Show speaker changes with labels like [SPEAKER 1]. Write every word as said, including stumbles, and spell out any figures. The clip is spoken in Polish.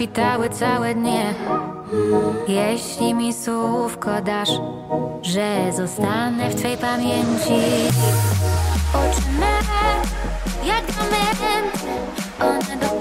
[SPEAKER 1] kwitały całe dnie. Jeśli mi słówko dasz, że zostanę w twej pamięci. Oczy me jak diamenty, one do